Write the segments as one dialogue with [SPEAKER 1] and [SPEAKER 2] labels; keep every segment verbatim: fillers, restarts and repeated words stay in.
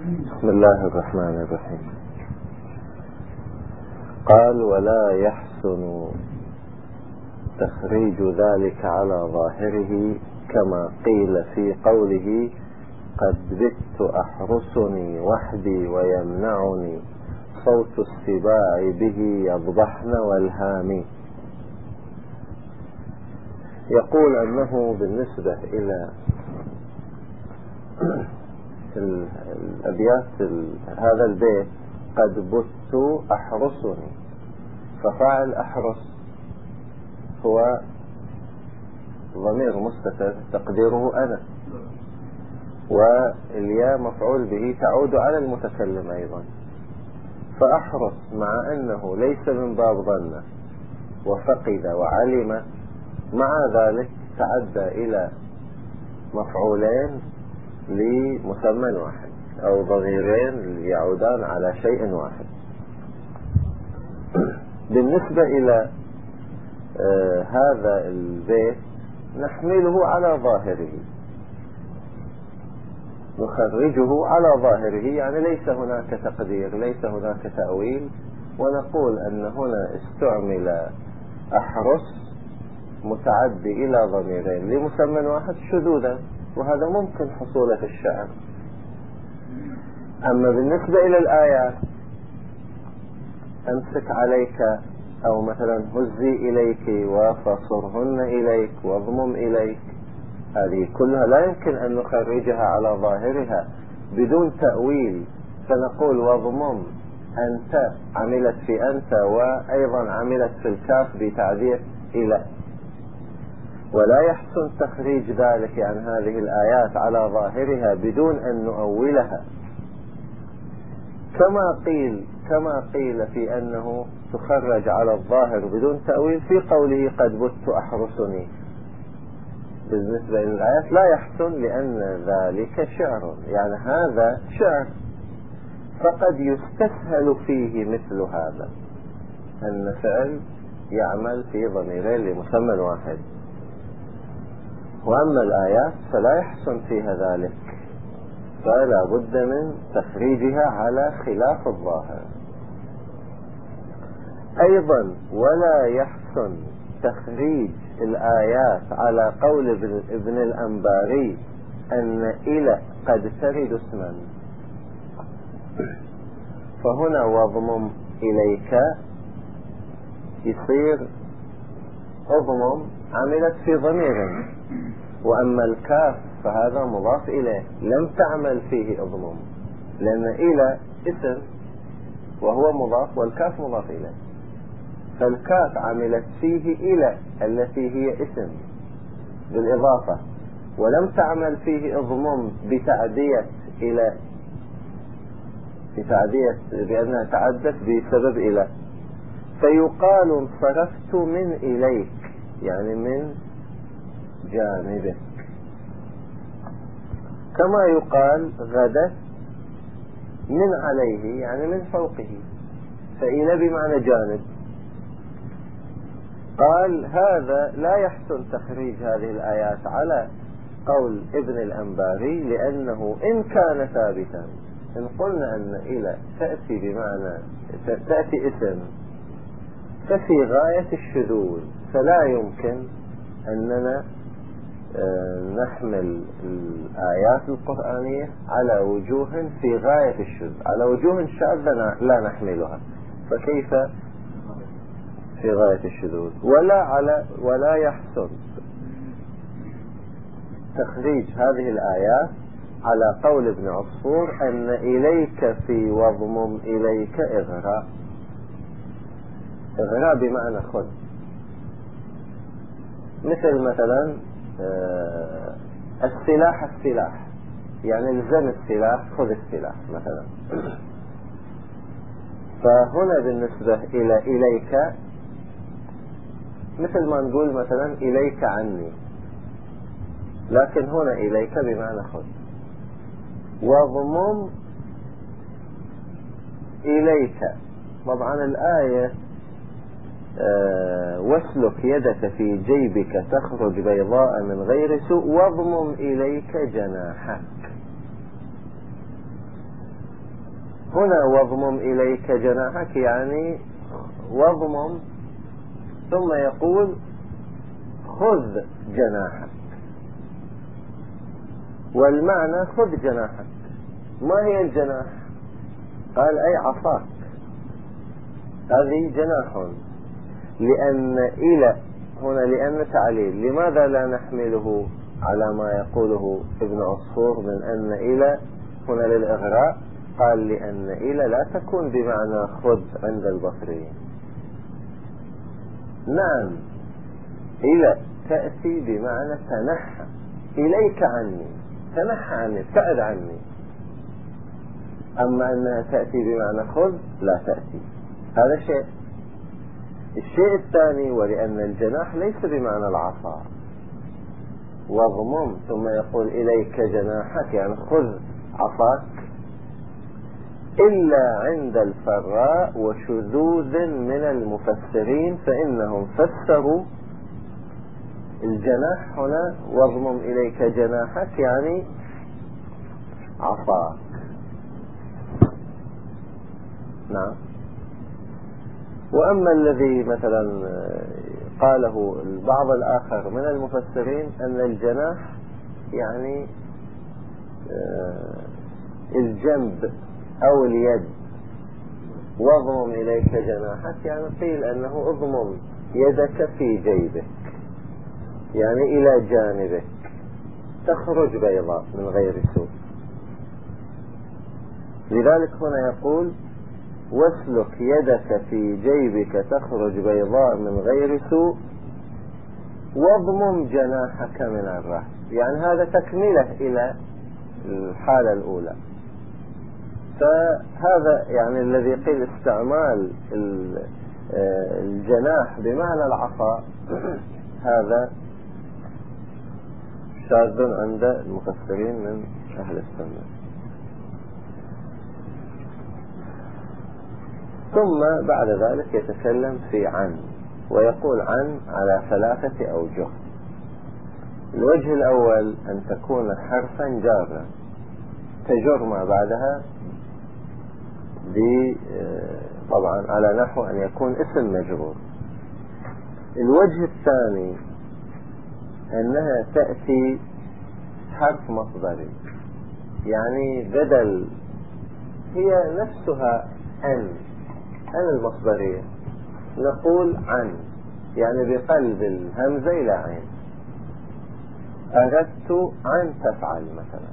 [SPEAKER 1] بسم الله الرحمن الرحيم. قال: ولا يحسن تخريج ذلك على ظاهره كما قيل في قوله: قد بت أحرسني وحدي ويمنعني صوت السباع به يضبحن والهام. يقول أنه بالنسبة إلى الأبيات هذا البيت قد بت أحرسني، ففاعل أحرس هو ضمير مستتر تقديره أنا، والياء مفعول به تعود على المتكلم أيضا. فأحرس مع أنه ليس من باب ظن وفقد وعلم، مع ذلك تعدى إلى مفعولين لمسمى واحد أو ضميرين يعودان على شيء واحد. بالنسبة إلى آه هذا البيت نحمله على ظاهره، نخرجه على ظاهره، يعني ليس هناك تقدير، ليس هناك تأويل، ونقول أن هنا استعمل أحرس متعدي إلى ضميرين لمسمى واحد شذوذا، وهذا ممكن حصوله في الشعر. أما بالنسبة إلى الآيات أمسك عليك، أو مثلا هزي إليك وفصرهن إليك واضمم إليك، هذه كلها لا يمكن أن نخرجها على ظاهرها بدون تأويل، فنقول واضمم أنت عملت في أنت، وأيضا عملت في الكاف بتعدية إلى. ولا يحسن تخريج ذلك عن هذه الآيات على ظاهرها بدون أن نؤولها، كما قيل كما قيل في أنه تخرج على الظاهر بدون تأويل في قوله قد بت أحرسني. بالنسبة للآيات لا يحسن، لأن ذلك شعر، يعني هذا شعر، فقد يستسهل فيه مثل هذا، أن فعل يعمل في ضميرين لمسمى واحد. وأما الآيات فلا يحسن فيها ذلك، فلا بد من تخريجها على خلاف الظاهر. أيضا ولا يحسن تخريج الآيات على قول ابن الأنباري أن إلى قد ترد اسما، فهنا واضمم إليك يصير اضمم عملت في ضمير، وأما الكاف فهذا مضاف إليه لم تعمل فيه اضمم، لأن إلى اسم وهو مضاف والكاف مضاف إليه، فالكاف عملت فيه إلى التي هي اسم بالإضافة، ولم تعمل فيه اضمم بتعدية إلى، بتعدية بأنها تعدت بسبب إلى. فيقال انصرفت من إليك، يعني من جانبك، كما يقال غدت من عليه، يعني من فوقه، فإلى بمعنى جانب. قال هذا لا يحسن تخريج هذه الآيات على قول ابن الأنباري، لأنه إن كان ثابتا، إن قلنا أن إلى تأتي بمعنى تأتي اسم، ففي غاية الشذوذ، فلا يمكن أننا نحمل الآيات القرآنية على وجوه في غاية الشذوذ، على وجوه شاذة لا نحملها، فكيف في غاية الشذوذ؟ ولا على ولا يحسن تخريج هذه الآيات على قول ابن عصفور أن إليك في واضمم إليك إغراء، إغراء بمعنى خذ، مثل مثلا آه السلاح السلاح، يعني الزم السلاح خذ السلاح مثلا. فهنا بالنسبة إلى إليك مثل ما نقول مثلا إليك عني، لكن هنا إليك بمعنى خذ. واضمم إليك، طبعا الآية أه واسلك يدك في جيبك تخرج بيضاء من غير سوء واضمم إليك جناحك. هنا واضمم إليك جناحك يعني واضمم ثم يقول خذ جناحك، والمعنى خذ جناحك. ما هي الجناح؟ قال أي عصاك، هذه جناح. لأن إلى هنا لأن تعليل، لماذا لا نحمله على ما يقوله ابن عصفور من أن إلى هنا للإغراء؟ قال لأن إلى لا تكون بمعنى خذ عند البصريين. نعم إلى تأتي بمعنى تنحى إليك عني، تنحى عني، ابتعد عني. أما أنها تأتي بمعنى خذ لا تأتي، هذا شيء. الشيء الثاني، ولأن الجناح ليس بمعنى العصا، واضمم ثم يقول إليك جناحك يعني خذ عصاك، إلا عند الفراء وشذوذ من المفسرين فإنهم فسروا الجناح هنا واضمم إليك جناحك يعني عصاك. نعم. وأما الذي مثلا قاله البعض الآخر من المفسرين أن الجناح يعني الجنب أو اليد، واضمم إليك جناحك يعني قيل أنه اضمم يدك في جيبك يعني إلى جانبك تخرج بيضاء من غير سوء. لذلك هنا يقول واسلك يدك في جيبك تخرج بيضاء من غير سوء واضمم جناحك من الرهب، يعني هذا تكملة إلى الحالة الأولى. فهذا يعني الذي قيل استعمال الجناح بمعنى العصا هذا شاذ عند المفسرين من أهل السنة. ثم بعد ذلك يتكلم في عن، ويقول عن على ثلاثة أوجه. الوجه الأول أن تكون حرفا جارا تجر ما بعدها طبعا على نحو أن يكون اسم مجرور. الوجه الثاني أنها تأتي حرف مصدري، يعني بدل هي نفسها أن أن المصدرية، نقول عن يعني بقلب الهمزة إلى عين. أردت أن تفعل مثلا.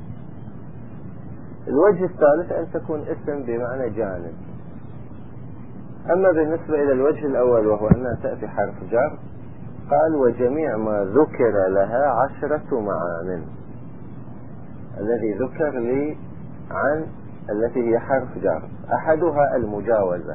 [SPEAKER 1] الوجه الثالث أن تكون اسم بمعنى جانب. أما بالنسبة إلى الوجه الأول وهو أنها تأتي حرف جر، قال وجميع ما ذكر لها عشرة معان. الذي ذكر لي عن التي هي حرف جر، أحدها المجاوزة.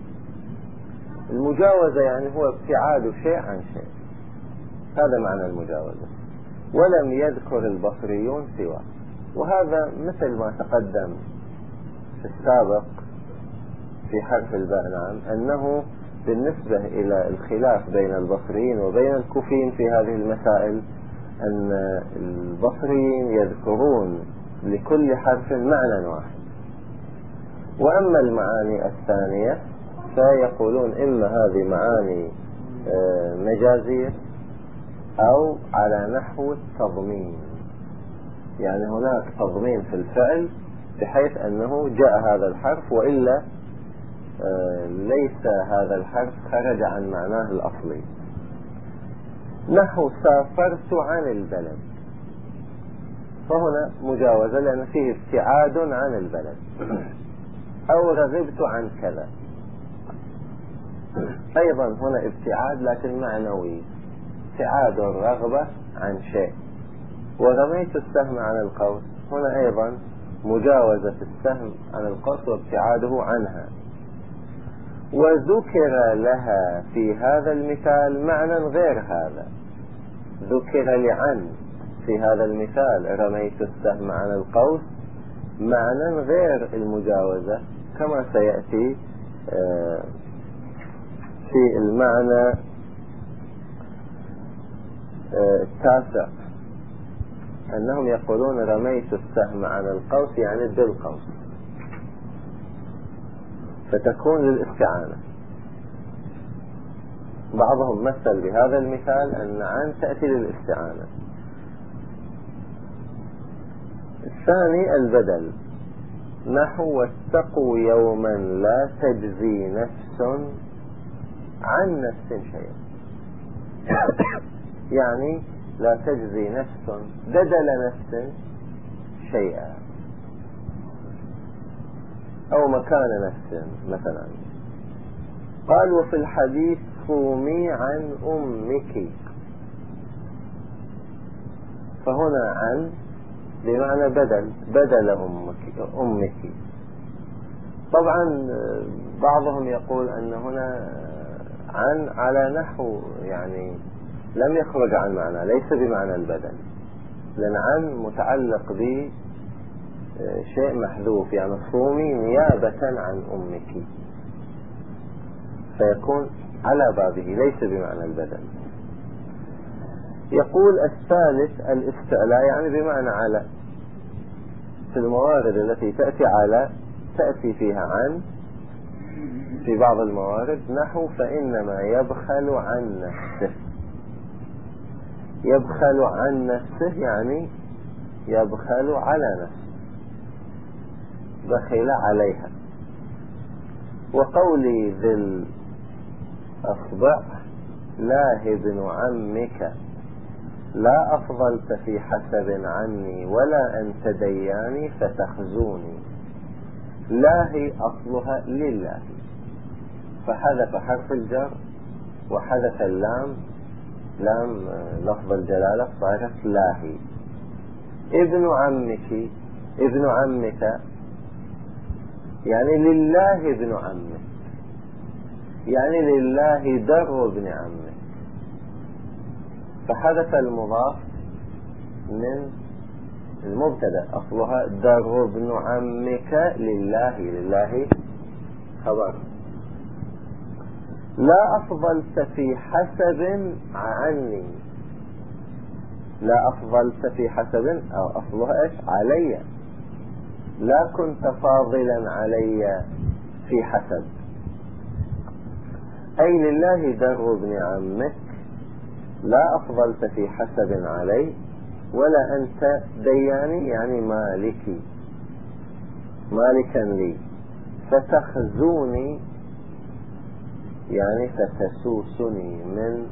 [SPEAKER 1] المجاوزة يعني هو ابتعاد شيء عن شيء، هذا معنى المجاوزة. ولم يذكر البصريون سواه، وهذا مثل ما تقدم في السابق في حرف الباء. نعم أنه بالنسبة إلى الخلاف بين البصريين وبين الكوفيين في هذه المسائل أن البصريين يذكرون لكل حرف معنى واحد، وأما المعاني الثانية فيقولون إما هذه معاني مجازية أو على نحو التضمين، يعني هناك تضمين في الفعل بحيث أنه جاء هذا الحرف وإلا ليس هذا الحرف خرج عن معناه الأصلي. نحو سافرت عن البلد، فهنا مجاوزة لأن فيه ابتعاد عن البلد. أو رغبت عن كذا، أيضا هنا ابتعاد لكن معنوي، ابتعاد الرغبة عن شيء. ورميت السهم عن القوس، هنا أيضا مجاوزة السهم عن القوس وابتعاده عنها. وذكر لها في هذا المثال معنى غير هذا، ذكر لعن في هذا المثال رميت السهم عن القوس معنى غير المجاوزة، كما سيأتي في المعنى التاسع أنهم يقولون رميت السهم عن القوس يعني بالقوس. فتكون للاستعانة. بعضهم مثل بهذا المثال أن عن تأتي للاستعانة. الثاني البدل، نحو واتقوا يوما لا تجزي نفس عن نفس شيئا. يعني لا تجزي نفس بدل نفس شيئا أو مكان نفس مثلا. قال وفي الحديث صومي عن أمك، فهنا عن بمعنى بدل، بدل أمك, أمك. طبعا بعضهم يقول أن هنا عن على نحو يعني لم يخرج عن معنى، ليس بمعنى البدل، لأن عن متعلق بشيء محذوف، يعني صومي نيابة عن أمك، فيكون على بابه ليس بمعنى البدل. يقول الثالث الاستعلاء، يعني بمعنى على. في الموارد التي تأتي على تأتي فيها عن في بعض الموارد، نحو فإنما يبخل عن نفسه. يبخل عن نفسه يعني يبخل على نفسه، بخل عليها. وقولي ذي الأصبع لا ابن عمك لا أفضلت في حسب عني ولا أنت دياني فتخزوني. لا هي أصلها لله، فحذف حرف الجر وحذف اللام، لام لفظ الجلالة، صارت لاهي. ابن عمك، ابن عمك يعني لله ابن عمك، يعني لله در ابن عمك، فحذف المضاف من المبتدا، أصلها در ابن عمك لله، لله خبر. لا أفضلت في حسب عني، لا أفضلت في حسب أو أصلها إيش علي، لا كنت فاضلا علي في حسب، أي لله در ابن عمك لا أفضلت في حسب علي ولا أنت دياني يعني مالكي مالكا لي، فتخزوني يعني فتسوسني من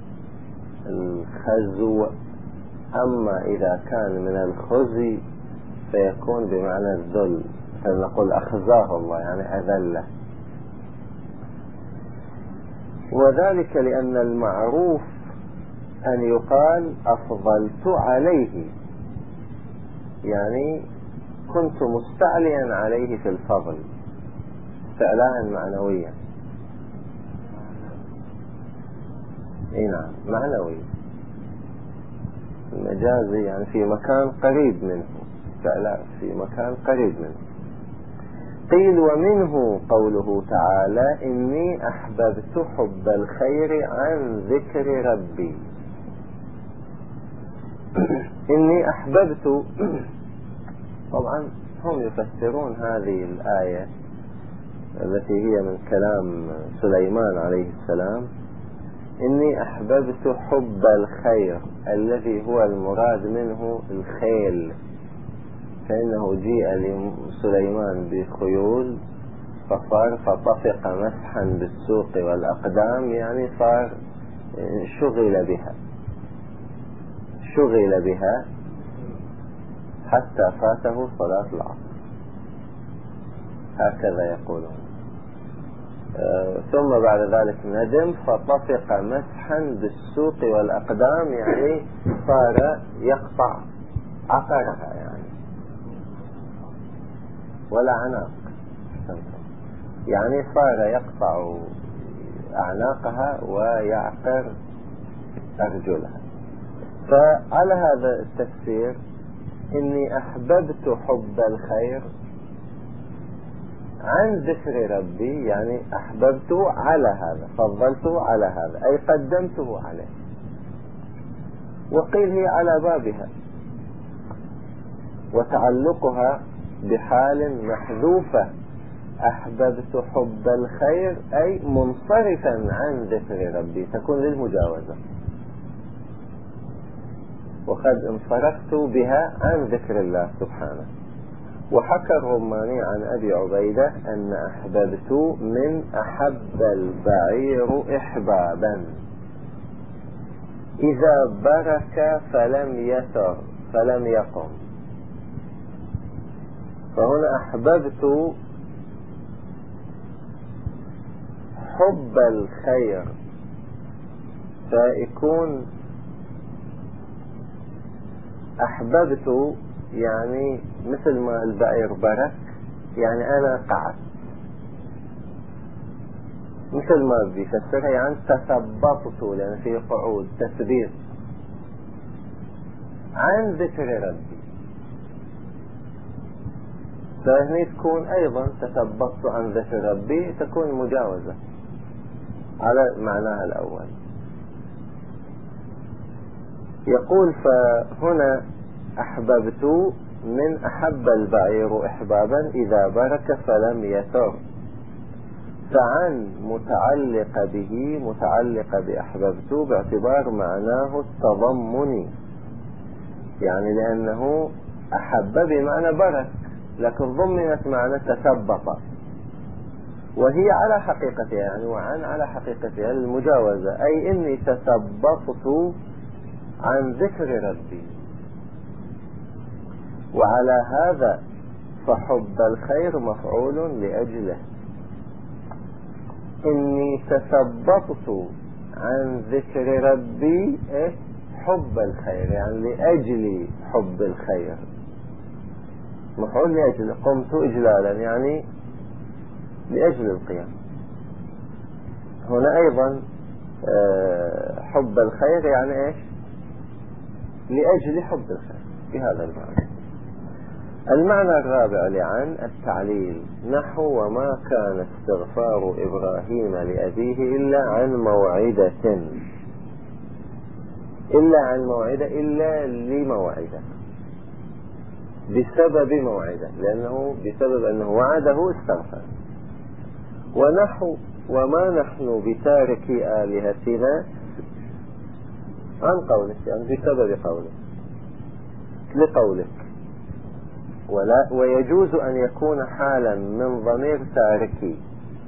[SPEAKER 1] الخزو. أما إذا كان من الخزي فيكون بمعنى الذل، فنقول أخزاه الله يعني أذله. وذلك لأن المعروف أن يقال أفضلت عليه، يعني كنت مستعليا عليه في الفضل، استعلاء معنويا. اي نعم معنوي، المجازي يعني في مكان قريب منه، استعلاء في مكان قريب منه. قيل ومنه قوله تعالى إني أحببت حب الخير عن ذكر ربي. إني أحببت، طبعا هم يفسرون هذه الآية التي هي من كلام سليمان عليه السلام، إني أحببت حب الخير الذي هو المراد منه الخيل، فإنه جيء لسليمان بخيول فصار فطفق مسحا بالسوق والأقدام، يعني صار شغل بها شغل بها حتى فاته صلاة العصر، هكذا يقولون. آه ثم بعد ذلك ندم فطفق مسحا بالسوق والأقدام، يعني صار يقطع عقرها يعني ولا عناق، يعني صار يقطع أعناقها ويعقر أرجلها. فعلى هذا التفسير إني أحببت حب الخير عن ذكر ربي، يعني أحببته على هذا، فضلته على هذا، أي قدمته عليه. وقيل هي على بابها، وتعلقها بحال محذوفة أحببت حب الخير أي منصرفا عن ذكر ربي، تكون للمجاوزة، وقد انصرفت بها عن ذكر الله سبحانه. وحكى الرماني عن أبي عبيدة أن أحببت من أحب البعير إحبابا إذا برك فلم يثر فلم يقم. فهنا أحببت حب الخير، فيكون أحببت يعني مثل ما البعير برك، يعني أنا قعدت، مثل ما بيفسرها يعني تثبطت، لأن في قعود تثبيت عن ذكر ربي. فهني تكون أيضا تثبطت عن ذكر ربي، تكون مجاوزة على معناها الأول. يقول فهنا أحببت من أحب البعير إحبابا إذا برك فلم يثر، فعن متعلق به متعلق بأحببت باعتبار معناه التضمني، يعني لأنه أحب بمعنى برك لكن ضمنت معنى تثبط، وهي على حقيقتها يعني وعن على حقيقتها المجاوزة، أي إني تثبطت عن ذكر ربي. وعلى هذا فحب الخير مفعول لأجله، إني تثبطت عن ذكر ربي إيه؟ حب الخير، يعني لأجل حب الخير، مفعول لأجله، قمت إجلالا يعني لأجل القيام. هنا أيضا حب الخير يعني إيش؟ لأجل حب الخير بهذا المعنى. المعنى الرابع لعن التعليل، نحو وما كان استغفار إبراهيم لأبيه إلا عن موعدة، إلا عن موعدة، إلا لموعدة، بسبب موعدة، لأنه بسبب أنه وعده استغفر. ونحو وما نحن بتارك آلهتنا عن قولك، يعني بسبب قولك لقولك. ولا ويجوز أن يكون حالا من ضمير تاركي،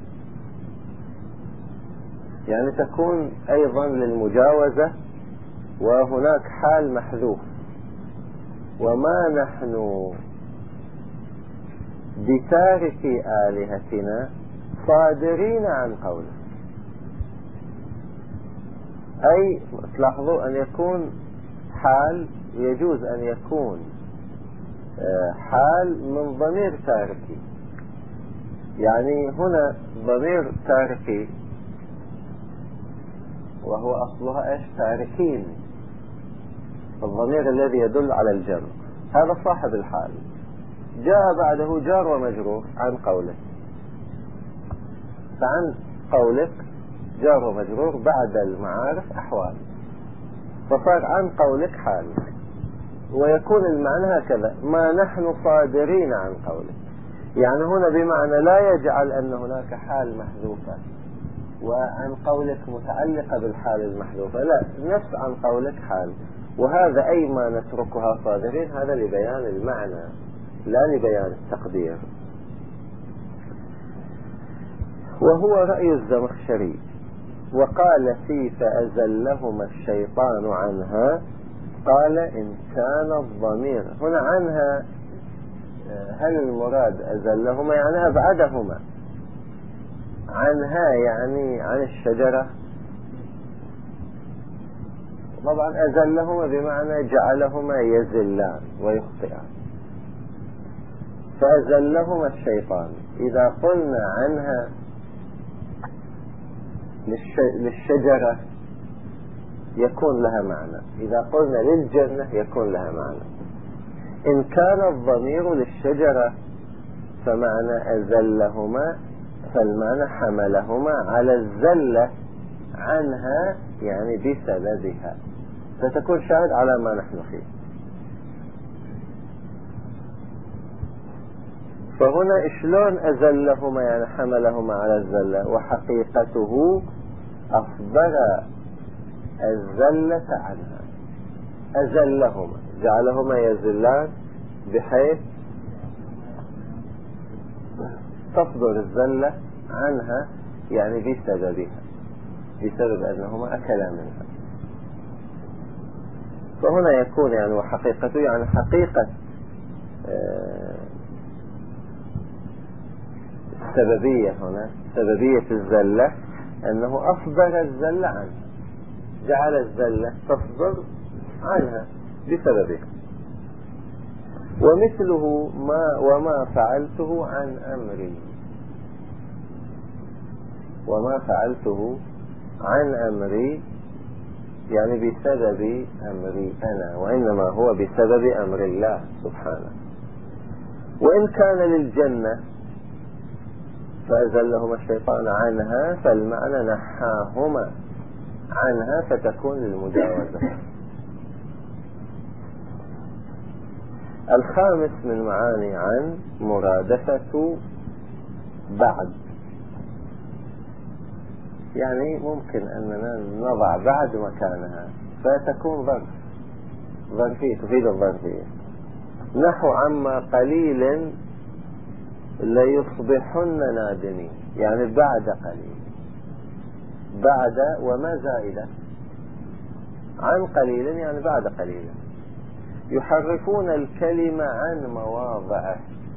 [SPEAKER 1] يعني تكون أيضا للمجاوزة، وهناك حال محذوف. وما نحن بتارك آلهتنا صادرين عن قولك، أي تلاحظوا أن يكون حال، يجوز أن يكون حال من ضمير تاركي، يعني هنا ضمير تاركي وهو أصلها إيش؟ تاركين، الضمير الذي يدل على الجمع، هذا صاحب الحال، جاء بعده جار ومجرور عن قولك، فعن قولك جار ومجرور بعد المعارف أحوال، فصار عن قولك حال. ويكون المعنى هكذا، ما نحن صادرين عن قولك، يعني هنا بمعنى لا يجعل أن هناك حال محذوفة وعن قولك متعلقة بالحال المحذوفة، لا، نفس عن قولك حال. وهذا أي ما نتركها صادرين، هذا لبيان المعنى لا لبيان التقدير. وهو رأي الزمخشري. وقال في فأزلهما الشيطان عنها، قال إن كان الضمير هنا عنها، هل المراد أزلهما يعني أبعدهما عنها، يعني عن الشجرة؟ طبعا أزلهما بمعنى جعلهما يزلان ويخطئان، فأزلهما الشيطان. إذا قلنا عنها للشجرة يكون لها معنى، إذا قلنا للجنة يكون لها معنى. إن كان الضمير للشجرة فمعنى أزلهما، فالمعنى حملهما على الزلة عنها، يعني بسببها، فتكون شاهد على ما نحن فيه. فهنا شلون أزلهما يعني حملهما على الزلة، وحقيقته أصدر الزلة عنها، أزلهما جعلهما يزلان بحيث تصدر الزلة عنها يعني بسببها، بسبب أنهما أكلا منها. فهنا يكون يعني وحقيقته يعني حقيقة السببية، هنا سببية الزلة أنه أصدر الزلة عنها، جعل الزلة تصدر عنها بسببها. ومثله ما وما فعلته عن أمري، وما فعلته عن أمري يعني بسبب أمري أنا، وإنما هو بسبب أمر الله سبحانه. وإن كان للجنة فأزلهما الشيطان عنها، فالمعنى نحاهما عنها فتكون للمجاوزة. الخامس من معاني عن مرادفة بعد، يعني ممكن أننا نضع بعد مكانها فتكون ظرف، ظرفية تفيد الظرفية. نحو عما قليل ليصبحن نادمين، يعني بعد قليل، بعد وما زائدة، عن قليل يعني بعد قليل. يحرفون الكلمة عن مواضعه،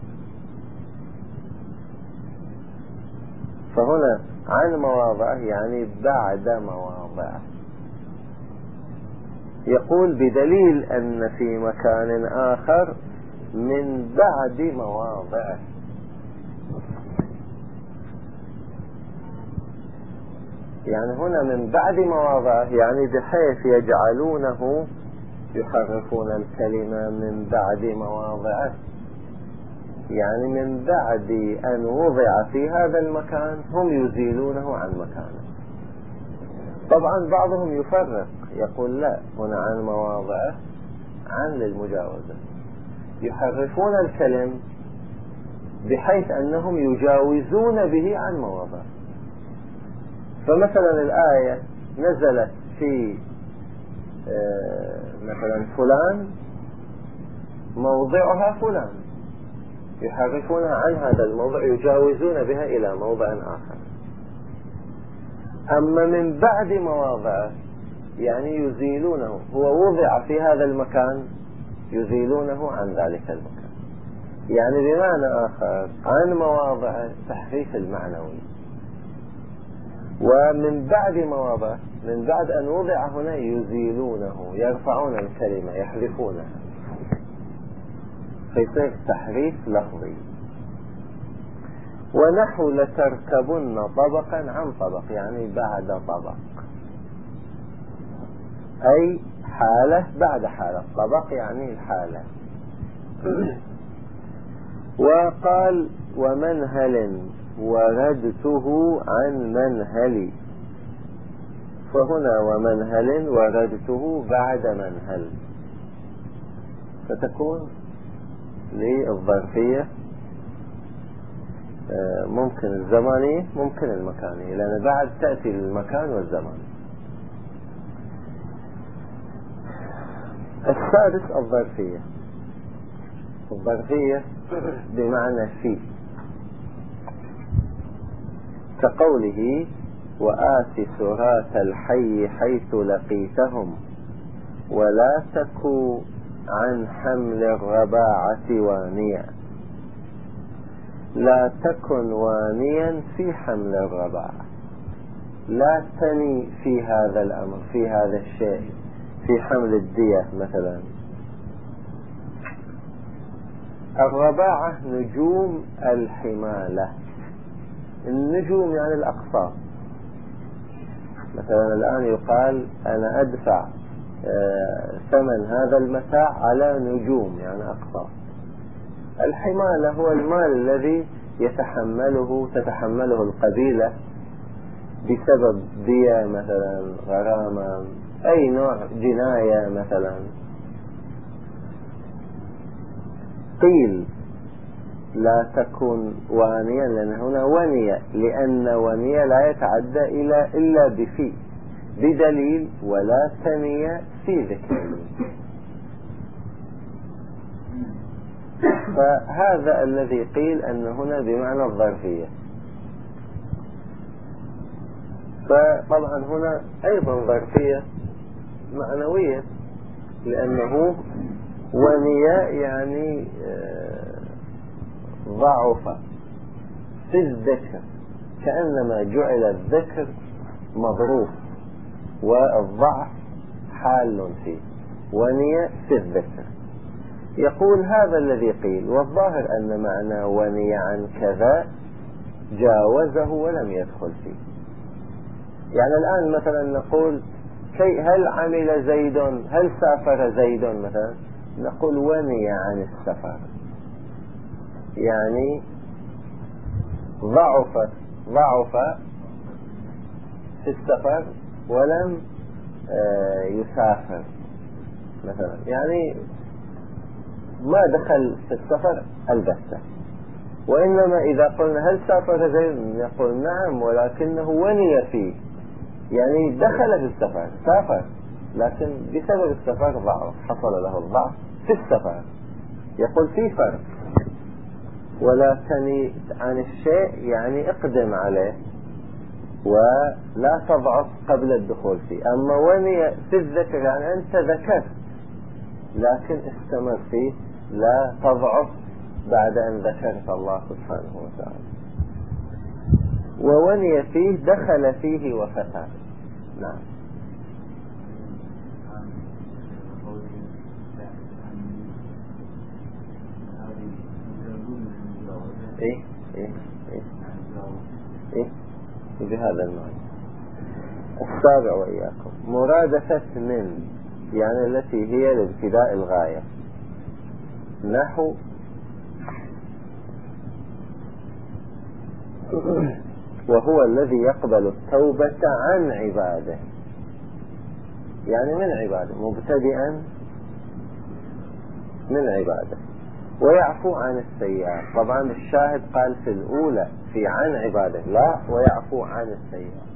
[SPEAKER 1] فهنا عن مواضعه يعني بعد مواضعه. يقول بدليل أن في مكان آخر من بعد مواضعه، يعني هنا من بعد مواضعه يعني بحيث يجعلونه يحرفون الكلمة من بعد مواضعه، يعني من بعد أن وضع في هذا المكان هم يزيلونه عن مكانه. طبعا بعضهم يفرق يقول لا، هنا عن مواضعه عن للمجاوزة، يحرفون الكلم بحيث أنهم يجاوزون به عن مواضعه. فمثلا الآية نزلت في مثلا فلان موضعها فلان، يحرفونها عن هذا الموضع، يجاوزون بها إلى موضع آخر. أما من بعد مواضعه يعني يزيلونه، هو وضع في هذا المكان يزيلونه عن ذلك المكان، يعني بمعنى آخر عن مواضعه تحريف المعنوي. ومن بعد مواضعه من بعد أن وضع هنا يزيلونه، يرفعون الكلمة يحذفونها، فيصير تحريف لفظي. ونحو لتركبن طبقا عن طبق يعني بعد طبق، أي حالة بعد حالة، طبق يعني الحالة. وقال ومنهل وردته عن منهلي، فهنا ومنهل وردته بعد منهل، فتكون للظرفية ممكن الزمانية ممكن المكانية، لأن بعد تأتي المكان والزمان. السادس الظرفية، الظرفية بمعنى في، كقوله وآت سرات الحي حيث لقيتهم ولا تكو عن حمل الرباعة وانيا. لا تكن وانيا في حمل الرباعة، لا تني في هذا الأمر، في هذا الشيء، في حمل الدية مثلا. الرباعة نجوم الحمالة، النجوم يعني الأقساط. مثلا الآن يقال أنا أدفع ثمن هذا المتاع على نجوم يعني أقساط. الحمالة هو المال الذي يتحمله تتحمله القبيلة بسبب دية مثلا، غرامة، أي نوع جناية مثلا. قيل لا تكون وانيا، لأن هنا ونية، لأن ونية لا يتعدى إلى إلا بفي بدليل ولا تنية في ذكر. فهذا الذي قيل أن هنا بمعنى الظرفية. فطبعا هنا أيضا ظرفية معنوية، لأنه ونية يعني ضعف في الذكر، كأنما جعل الذكر مظروف والضعف حال فيه، ونية في الذكر. يقول هذا الذي قيل، والظاهر أن معنى ونية عن كذا جاوزه ولم يدخل فيه. يعني الآن مثلا نقول كي هل عمل زيد، هل سافر زيد مثلا، نقول وني عن السفر، يعني ضعف ضعف في السفر ولم يسافر مثلا، يعني ما دخل في السفر البتة. وإنما إذا قلنا هل سافر زيد نقول نعم، ولكنه وني فيه، يعني دخل في السفر، سافر، لكن بسبب السفر ضعف، حصل له الضعف في السفر. يقول في فرق، ولا تني عن الشيء يعني اقدم عليه ولا تضعف قبل الدخول فيه. أما وني في الذكر يعني أنت ذكرت لكن استمر فيه، لا تضعف بعد أن ذكرت الله سبحانه وتعالى. ووني فيه دخل فيه وفتح. نعم. ايه ايه ايه ايه بهذا المعنى. السابع وإياكم مرادفة من، يعني التي هي لابتداء الغاية، نحو وهو الذي يقبل التوبة عن عباده، يعني من عباده، مبتدئا من عباده، ويعفو عن السيئات. طبعا الشاهد قال في الأولى في عن عباده، لا ويعفو عن السيئات،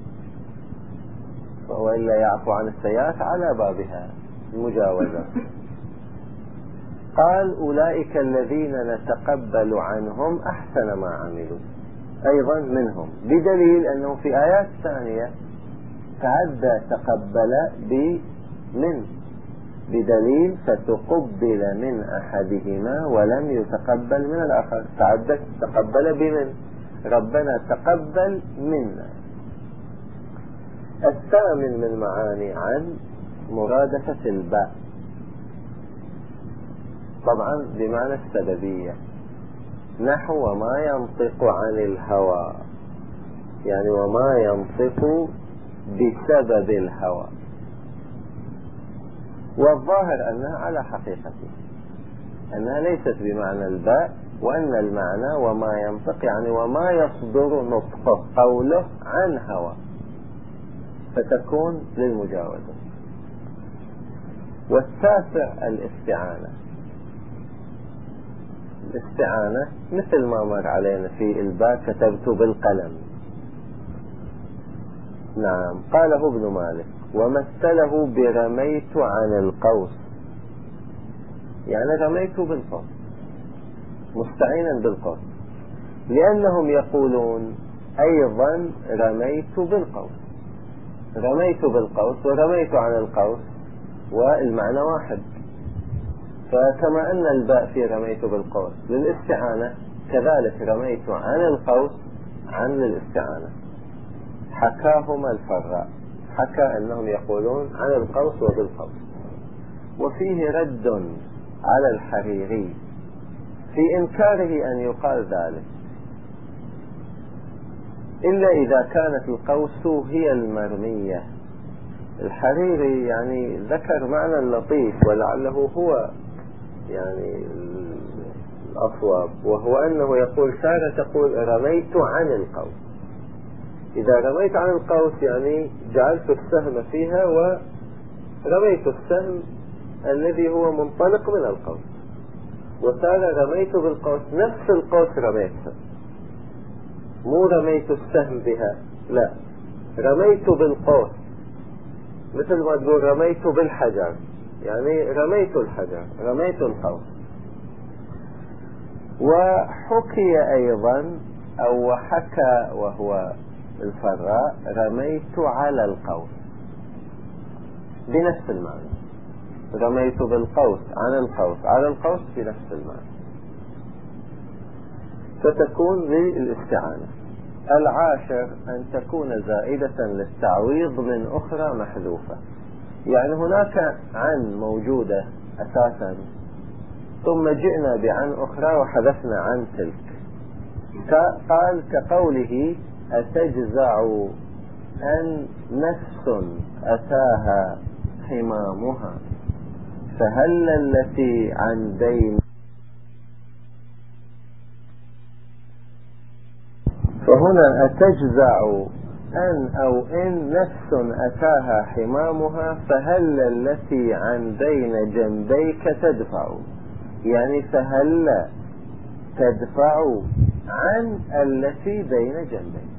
[SPEAKER 1] وإلا يعفو عن السيئات على بابها مجاوزة. قال أولئك الذين نتقبل عنهم أحسن ما عملوا، أيضا منهم، بدليل أنه في آيات ثانية تعدى تقبل بمن، بدليل فتقبل من أحدهما ولم يتقبل من الآخر، تعدى تقبل بمن، ربنا تقبل منا. الثامن من معاني عن مرادفة الباء، طبعا بمعنى السببية، نحو وما ينطق عن الهوى، يعني وما ينطق بسبب الهوى. والظاهر أنها على حقيقته، أنها ليست بمعنى الباء، وأن المعنى وما ينطق يعني وما يصدر نطقه قوله عن هوى، فتكون للمجاوزة. والتاسع الاستعانة. الاستعانة مثل ما مر علينا في الباء كتبت بالقلم. نعم. قاله ابن مالك ومثله برميت عن القوس، يعني رميت بالقوس، مستعينا بالقوس، لأنهم يقولون أيضا رميت بالقوس، رميت بالقوس ورميت عن القوس والمعنى واحد. فكما أن الباء في رميت بالقوس للاستعانة، كذلك رميت عن القوس عن للاستعانة. حكاهما الفراء، حكى أنهم يقولون عن القوس وبالقوس. وفيه رد على الحريري في إنكاره أن يقال ذلك، إلا إذا كانت القوس هي المرمية. الحريري يعني ذكر معنى لطيف ولعله هو يعني الأصواب، وهو أنه يقول سارة تقول رميت عن القوس. إذا رميت عن القوس يعني جعلت السهم فيها ورميت السهم الذي هو منطلق من القوس. وصار رميت بالقوس، نفس القوس رميتها، مو رميت السهم بها، لا، رميت بالقوس، مثل ما تقول رميت بالحجر، يعني رميت الحجر، رميت القوس. وحكي أيضا أو حكى وهو الفراء رميت على القوس، بنفس المعنى، رميت بالقوس عن القوس على القوس بنفس المعنى، فتكون للاستعانة. العاشر أن تكون زائدة للتعويض من أخرى محذوفة، يعني هناك عن موجودة أساسا ثم جئنا بعن أخرى وحذفنا عن تلك. قال كقوله أتجزع أن نفس أتاها حمامها فهل التي عن دين، فهنا أتجزع أن أو إن نفس أتاها حمامها فهل التي عن بين جنبيك تدفع، يعني فهل تدفع عن التي بين جنبيك،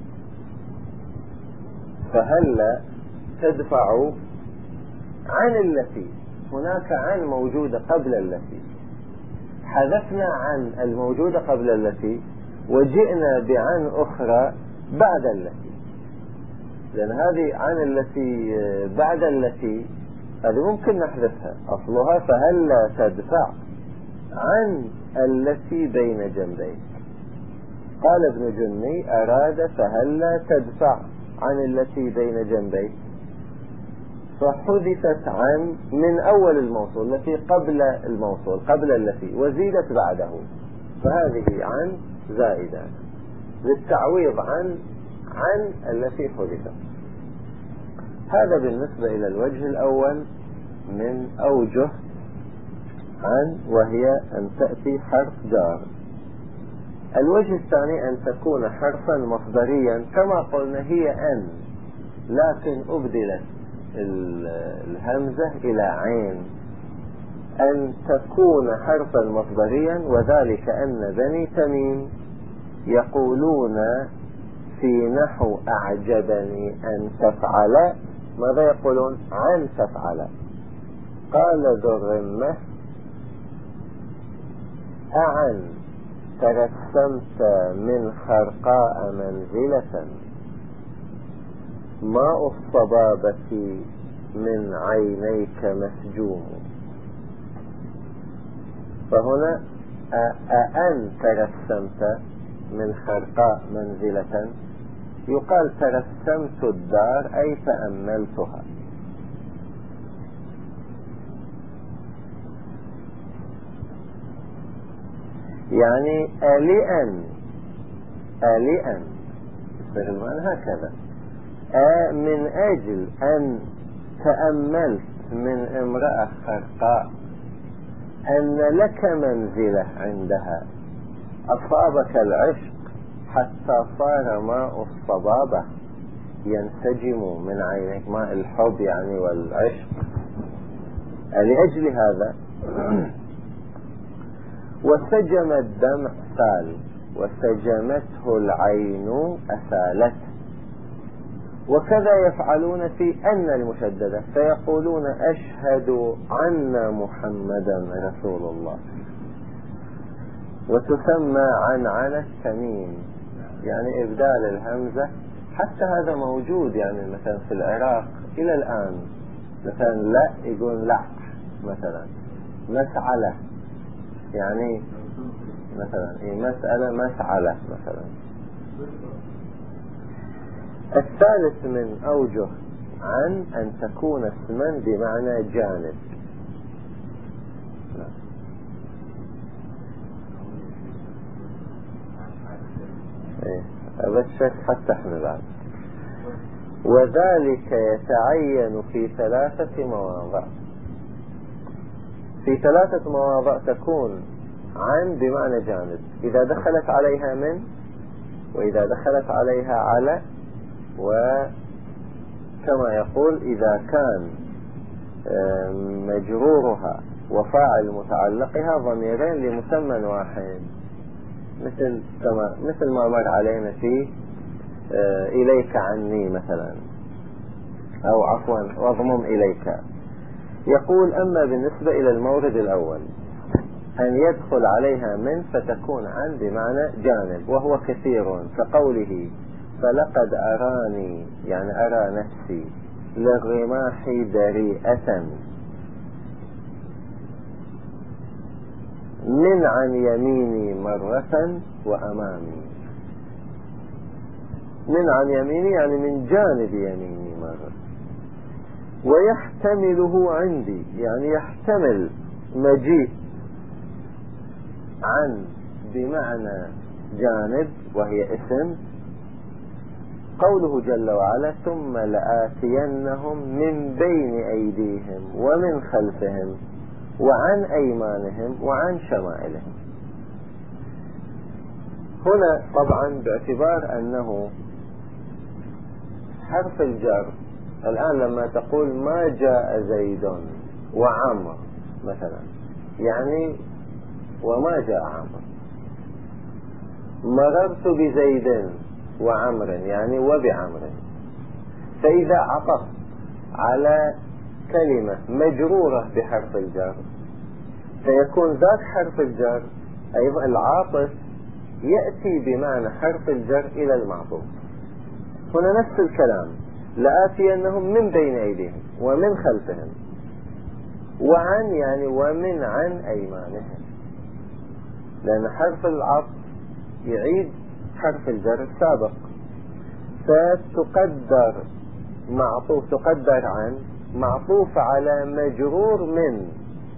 [SPEAKER 1] فهل تدفع عن التي، هناك عن موجودة قبل التي، حذفنا عن الموجودة قبل التي وجئنا بعن أخرى بعد التي، لأن هذه عن التي بعد التي هذه ممكن نحذفها، أصلها فهل تدفع عن التي بين جنبيك. قال ابن جني أراد فهل تدفع عن التي بين جنبيك، فحذفت عن من أول الموصول التي قبل الموصول قبل التي وزيدت بعده، فهذه عن زائدة للتعويض عن عن التي حذفت. هذا بالنسبة إلى الوجه الأول من أوجه عن، وهي أن تأتي حرف جار. الوجه الثاني أن تكون حرفا مصدريا كما قلنا، هي أن لكن أبدلت الهمزة إلى عين، أن تكون حرفا مصدريا، وذلك أن بني تميم يقولون في نحو أعجبني أن تفعل، ماذا يقولون؟ عن تفعل. قال ذو الرمة أعن ترسمت من خرقاء منزلة ماء الصبابة من عينيك مسجوم، فهنا أأن ترسمت من خرقاء منزلة، يقال ترسمت الدار أي تأملتها. يعني آلئا آلئا بالمعنى هكذا، آ من أجل أن تأملت من امرأة خرقاء أن لك منزلة عندها، أصابك العشق حتى صار ماء الصبابة ينسجم من عينيك، ماء الحب يعني والعشق. لأجل هذا وسجم الدمع سال وسجمته العين أسالت، وكذا يفعلون في أن المشددة، فيقولون أشهد عنا محمدا رسول الله، وتسمى عنعنة تميم، يعني إبدال الهمزة. حتى هذا موجود يعني مثلا في العراق إلى الآن، مثلا لا يقول لا، مثلا مسعلة، يعني مثلا مسألة مسعلة مثلا. الثالث من أوجه عن أن تكون اسما بمعنى جانب. ايه أبشك حتى احنا بعد. وذلك يتعين في ثلاثة مواضع، في ثلاثة مواضع تكون عن بمعنى جانب، إذا دخلت عليها من، وإذا دخلت عليها على، وكما يقول إذا كان مجرورها وفاعل متعلقها ضميرين لمسمى واحد، مثل كما مثل ما مر علينا في آه إليك عني مثلا، أو عفوا واضمم إليك. يقول: أما بالنسبة إلى المورد الأول أن يدخل عليها من فتكون عن بمعنى جانب، وهو كثير، كقوله: فلقد أراني يعني أرى نفسي للرماح دريئة من عن يميني مرة وأمامي. من عن يميني يعني من جانب يميني مرة. ويحتمله عندي يعني يحتمل مجيء عن بمعنى جانب وهي اسم، قوله جل وعلا: ثم لآتينهم من بين أيديهم ومن خلفهم وعن أيمانهم وعن شمائلهم. هنا طبعا باعتبار أنه حرف الجر، الآن لما تقول ما جاء زيد وعمر مثلا، يعني وما جاء عمر. مررت بزيد وعمر يعني وبعمر. فإذا عطفت على كلمة مجرورة بحرف الجر فيكون ذات حرف الجر أيضا العاطف يأتي بمعنى حرف الجر إلى المعطوف. هنا نفس الكلام: لآتينهم من بين أيديهم ومن خلفهم وعن يعني ومن عن أيمانهم، لأن حرف العطف يعيد حرف الجر السابق، فتقدر معطوف تقدر عن معطوف على مجرور من،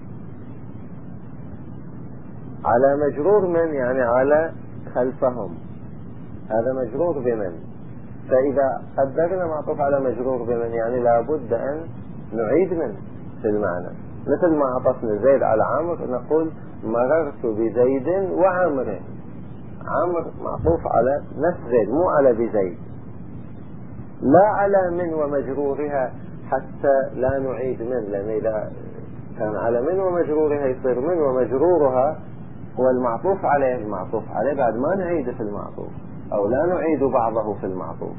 [SPEAKER 1] على مجرور من يعني على خلفهم، هذا مجرور بمن. فإذا قدرنا معطوف على مجرور بمن يعني لابد أن نعيد من في المعنى، مثل ما عطفنا زيد على عمر نقول مررت بزيد وعمر. عمر معطوف على نفس زيد مو على بزيد، لا على من ومجرورها حتى لا نعيد من، لأن إذا كان على من ومجرورها يصير من ومجرورها هو المعطوف عليه، المعطوف عليه بعد ما نعيد في المعطوف أو لا نعيد بعضه في المعطوف.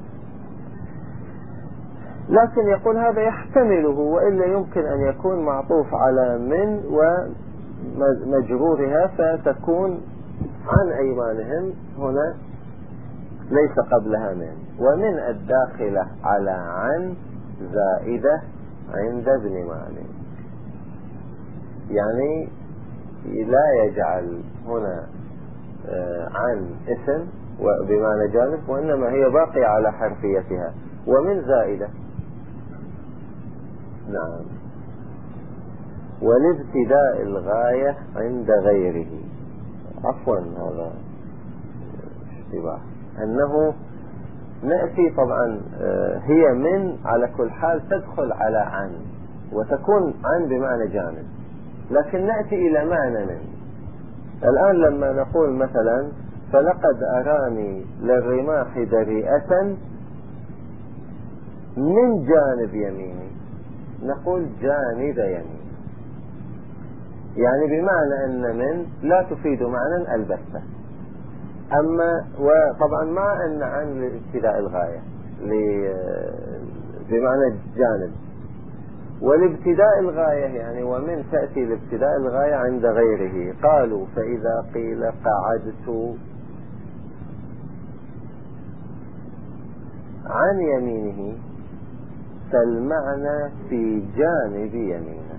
[SPEAKER 1] لكن يقول هذا يحتمله، وإلا يمكن أن يكون معطوف على من ومجرورها فتكون عن أيمانهم، هنا ليس قبلها من. ومن الداخلة على عن زائدة عند ابن مالك، يعني لا يجعل هنا عن اسم وبمعنى جانب، وإنما هي باقية على حرفيتها. ومن زائدة، نعم. ولابتداء الغاية عند غيره، عفوا هذا اشتباه، أنه نأتي طبعا هي من على كل حال تدخل على عن وتكون عن بمعنى جانب، لكن نأتي إلى معنى من. الآن لما نقول مثلا فلقد أراني للرماح دريئة من جانب يميني، نقول جانب يمين، يعني بمعنى أن من لا تفيد معنى البتة. أما وطبعا مع أن عن لابتداء الغاية بمعنى جانب، والابتداء الغاية يعني ومن تأتي لابتداء الغاية عند غيره. قالوا فإذا قيل قعدت عن يمينه فالمعنى في جانب يمينه.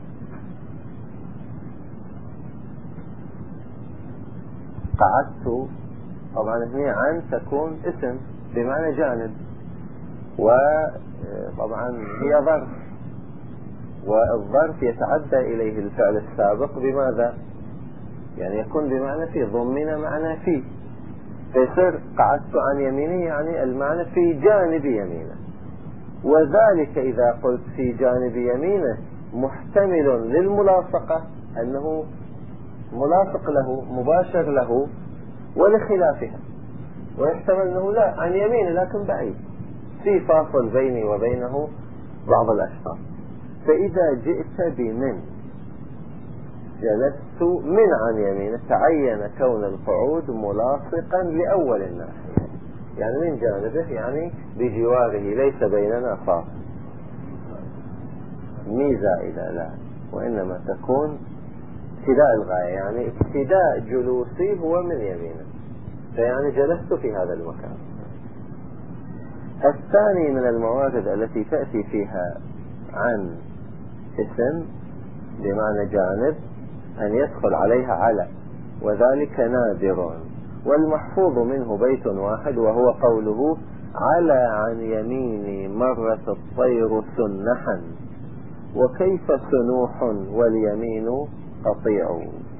[SPEAKER 1] قعدت طبعا هنا عن تكون اسم بمعنى جانب، وطبعا هي ظرف، والظرف يتعدى إليه الفعل السابق بماذا؟ يعني يكون بمعنى في، ضمن معنى في، فيصير قعدت عن يمينه يعني المعنى في جانب يمينه. وذلك إذا قلت في جانب يمينه محتمل للملاصقة، أنه ملاصق له مباشر له ولخلافها، ويحتمل أنه لا عن يمينه لكن بعيد في فاصل بيني وبينه بعض الأشخاص. فإذا جئت بمن جلست من عن يمينه، تعين كون القعود ملاصقا لأول الناحية، يعني من جانبه، يعني بجواره، ليس بيننا فاصل. مي زائدة لا، وإنما تكون ابتداء الغاية، يعني ابتداء جلوسي هو من يمينه، فيعني جلست في هذا المكان. الثاني من الموارد التي تأتي فيها عن اسم بمعنى جانب أن يدخل عليها على، وذلك نادر، والمحفوظ منه بيت واحد، وهو قوله على عن يميني مرت الطير سنحا، وكيف سنوح واليمين قطيع.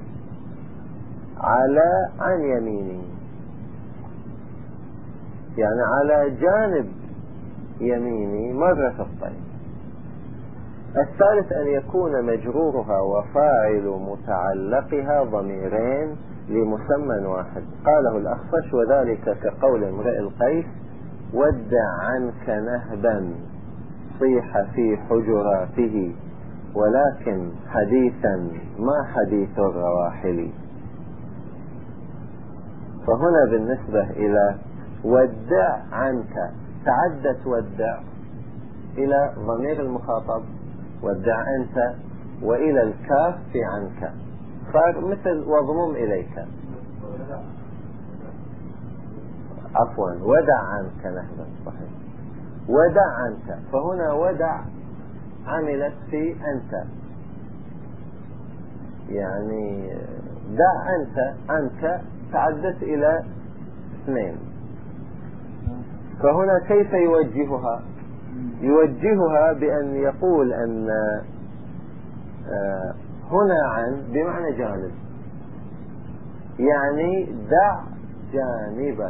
[SPEAKER 1] على عن يميني يعني على جانب يميني مرت الطير. الثالث أن يكون مجرورها وفاعل متعلقها ضميرين لمسمى واحد. قاله الأخفش وذلك كقول امرئ القيس ودع عنك نهبا صيح في حجراته ولكن حديثا ما حديث الرواحل. فهنا بالنسبة إلى ودع عنك تعدت ودع إلى ضمير المخاطب ودع أنت، وإلى الكاف في عنك، صار مثل واضمم إليك، عفوا ودع عنك نهبا، صحيح ودع عنك. فهنا ودع عملت في أنت، يعني دع أنت عنك تعدت إلى اثنين. فهنا كيف يوجهها؟ يوجهها بأن يقول أن هنا عن بمعنى جانب، يعني دع جانبك،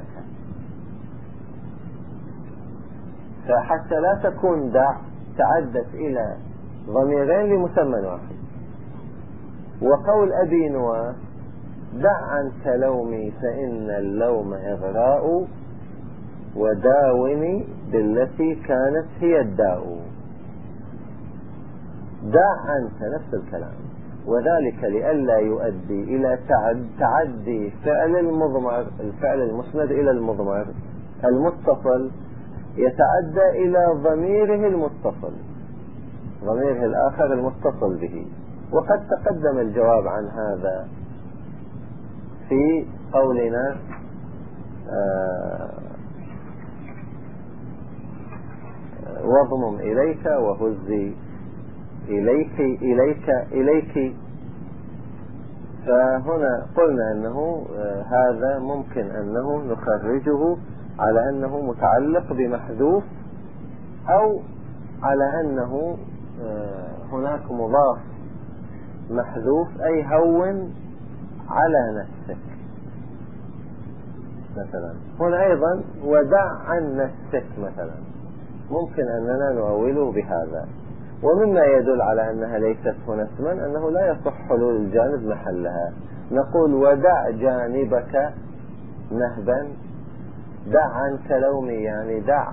[SPEAKER 1] فحتى لا تكون دع تعدت إلى ضميرين لمسمى واحد. وقول أبي نواس دع عنك لومي فإن اللوم إغراء وداوني بالتي كانت هي الداء. دع عنك نفس الكلام، وذلك لئلا يؤدي إلى تعد تعدي فعل المضمر، الفعل المسند إلى المضمر المتصل يتعدى إلى ضميره المتصل، ضميره الآخر المتصل به. وقد تقدم الجواب عن هذا في قولنا آه واضمم إليك وهزي إليك إليك إليك. فهنا قلنا أنه آه هذا ممكن أنه نخرجه على أنه متعلق بمحذوف، أو على أنه آه هناك مضاف محذوف، أي هون على نفسك مثلا. هنا أيضا ودع عن نفسك مثلا، ممكن أننا نؤوله بهذا. ومما يدل على أنها ليست هنا اسما أنه لا يصح حلول الجانب محلها. نقول ودع جانبك نهبا، دع عنك لومي يعني دع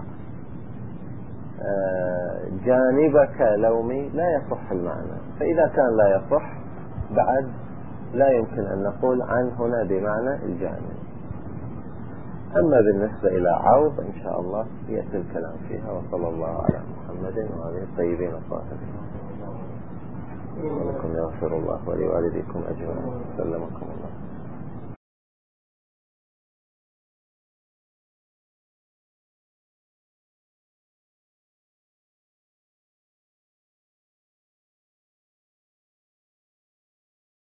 [SPEAKER 1] جانبك لومي، لا يصح المعنى. فإذا كان لا يصح بعد لا يمكن أن نقول عن هنا بمعنى الجانب. أما بالنسبة إلى عوض إن شاء الله يأتي الكلام فيها. وصلى الله على محمد وعلى الطيبين الطاهرين. ولكم يغفر الله ولوالديكم أجمعين. سلمكم الله.